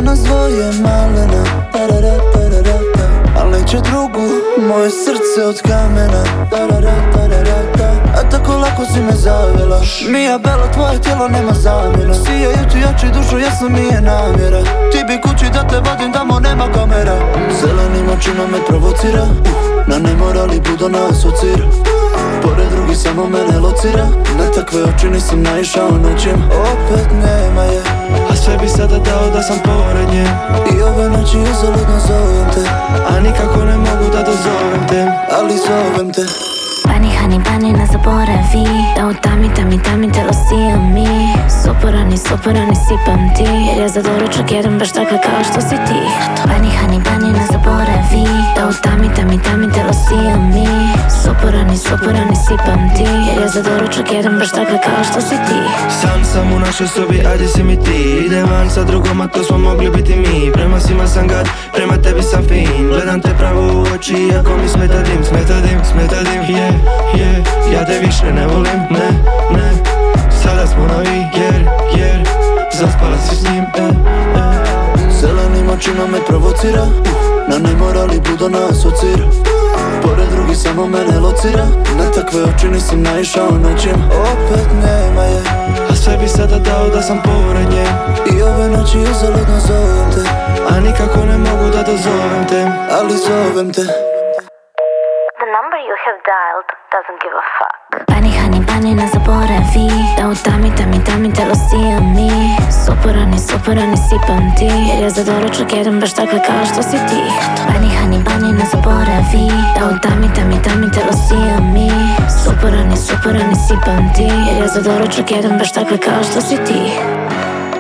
nas dvoje malena, al neće drugu, moje srce od kamena, a tako lako si me zavela. Mija Bela, tvoje tijelo nema zamjena. Sijaju ti oči, dušu, jasno mi je namjera. Ti bi kući da te vodim, tamo nema kamera. Zelenim očima me provocira, na nemorali budo nas asocira. Pored drugih samo mene locira, na takve oči nisam naišao noćem. Opet nema je, a sve bi sada dao da sam pored nje. I ove noći uzaludno zovem te, a nikako ne mogu da dozovem te, ali zovem te. Pani, hani, pani, ne zaboravi da utami telo sijam mi. Soporani, sipam ti, jer ja za doručak jedem baš takve kao što si ti. Pani, hani, pani, ne zaboravi da utami telo sijam mi. Soporani, sipam ti, jer ja za doručak jedem baš takve kao što si ti. Sam u našoj sobi, a gdje si mi ti? Idem van sa drugom, a to smo mogli biti mi. Prema svima sam gad, prema tebi sam fin. Gledam te pravo u oči, iako mi smeta dim, ja te više ne volim, ne. Sada smo novi, jer zaspala si s njim, Zelenim očima me provocira, na nemorali budo nas asocira. Pored drugih samo mene locira, na takve oči nisam naišao noćem. Opet nema je, a sve bi sada dao da sam pored nje. I ove noći uzaludno zovem te, a nikako ne mogu da dozovem te, ali zovem te. The number you have dialed doesn't give a fuck. Pani, hani, pani, ne zaboravi da utami telo sijam mi. Soporani, sipam ti, jer ja za doručak jedem baš takve kao što si ti. Pani, hani, pani, ne zaboravi da utami telo sijam mi. Soporani, sipam ti, jer ja za doručak jedem baš takve kao što si ti.